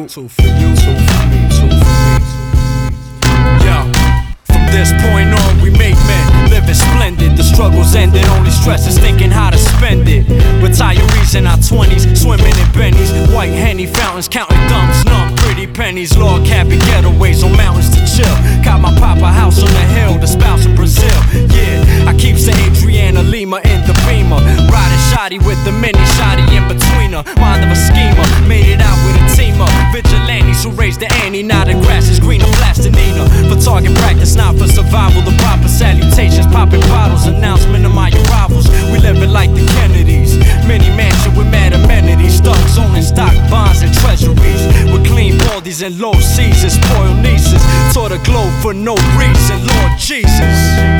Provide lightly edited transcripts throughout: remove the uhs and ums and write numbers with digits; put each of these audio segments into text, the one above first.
two for you, two for me, two for me. Yo, from this point on we make men, living splendid. The struggle's ended, only stress is thinking how to spend it. Retirees in our 20s, swimming in bennies, white Henny fountains, counting thumbs, numb pretty pennies. Log cabin getaways on mountains to chill. Got my papa house on the hill, the spouse in Brazil. Yeah, I keep the Adriana Lima in the Beamer, riding shoddy with the mini shoddy in between her. Mind of a schemer, made it out with a team of vigilantes who raised the ante. Now the grass is greener, blastinina for target practice, not for survival. The proper salutations, popping bottles, announcement of my arrivals. We living like the Kennedys, mini mansion with mad amenities, thugs owning stock bonds and treasuries, with clean baldies and low seasons, spoiled nieces, tore the globe for no reason, Lord Jesus.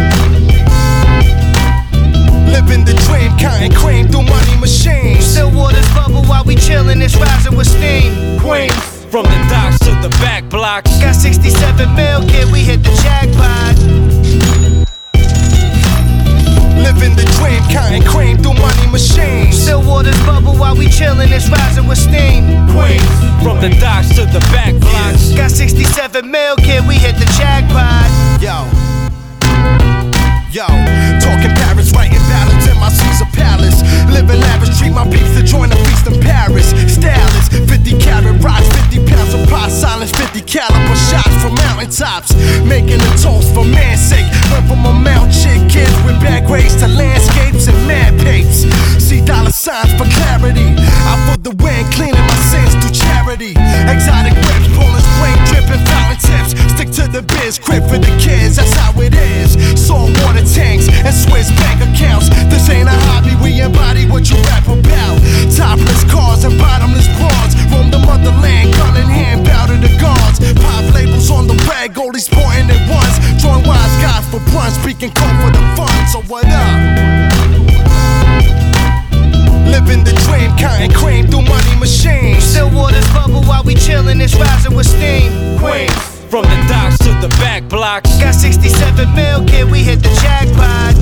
Living the dream, counting cream through money machines. Still waters bubble while we chillin', it's rising with steam. Queens. From the docks to the back blocks. Got 67 mil, kid, we hit the jackpot. Living the dream, counting cream through money machines. Still waters bubble while we chillin', it's rising with steam. Queens. From the docks to the back blocks. Got 67 mil, kid, we hit the jackpot. Yo, talking Paris, writing ballads in my Caesar Palace. Living lavish, treat my peeps to join the feast in Paris. Stylist, 50 carat rocks, 50 pounds of pot silence, 50 caliber shots from mountaintops. Making a toast for man's sake. Went from a Mount Chick kids with bad grades to landscapes and mad papes. See dollar signs for clarity. I put the wind, cleaning my sins through charity. Exotic whips, pulling spring, dripping fountain tips. Stick to the biz, crib for the kids, that's how it is. Salt water tanks and Swiss bank accounts. This ain't a hobby, we embody what you rap about. Topless cars and bottomless bras. Roam the motherland, gun in hand, bow to the gods. Pop labels on the rag, goalies sporting at once. Join wise guys for brunch, speaking cold for the fun. So what up? Living the dream, counting cream through money machines. Still waters bubble while we chillin', it's rising with steam. Queens. From the docks to the back blocks. Got 67 mil, kid, we hit the jackpot.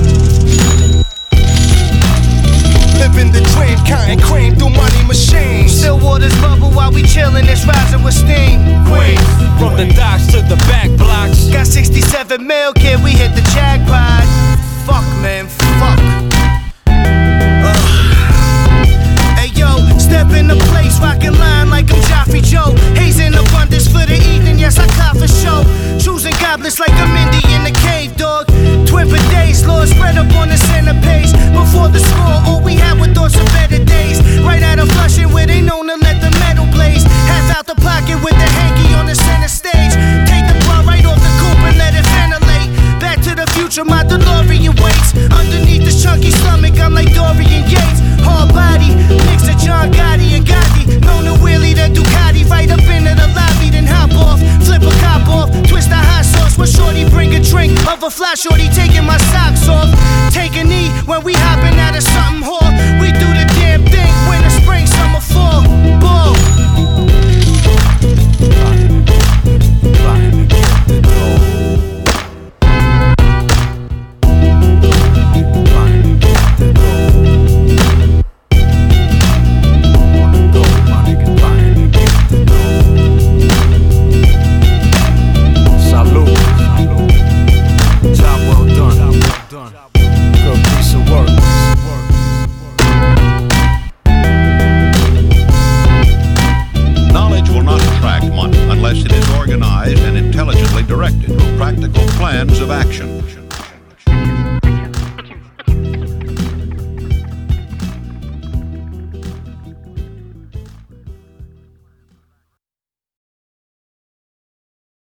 Living the dream, counting cream through money machines. Still waters bubble while we chillin', it's rising with steam. Queens. From the docks to the back blocks. Got 67 mil, kid, we hit the jackpot. Fuck, man, fuck. Hey yo, step in the place, rockin' line like I'm Joffrey Joe. Haze in abundance for the evening, yes I cop for show. Choosing goblets like I'm Mindy in the cave, dog. Twin for days, Lord spread up on the center page. Before the score, all we had were thoughts of better days. Right out of Flushing where they known to let the metal blaze. Half out the pocket with the hanky on the center stage. Take the bra right off the coupe and let it ventilate. Back to the future, my DeLorean waits. Underneath this chunky stomach, I'm like Dorian Yates. Hard body, mix of John Gotti and Gotti. Known to wheelie the Ducati right up into the lobby, then hop off, flip a cop off, twist the hot sauce. When shorty bring a drink of a fly shorty taking my socks off. Take a knee when we hopping out of something hall. We do the damn thing, winter, spring, summer, fall, ball. unless it is organized and intelligently directed through practical plans of action.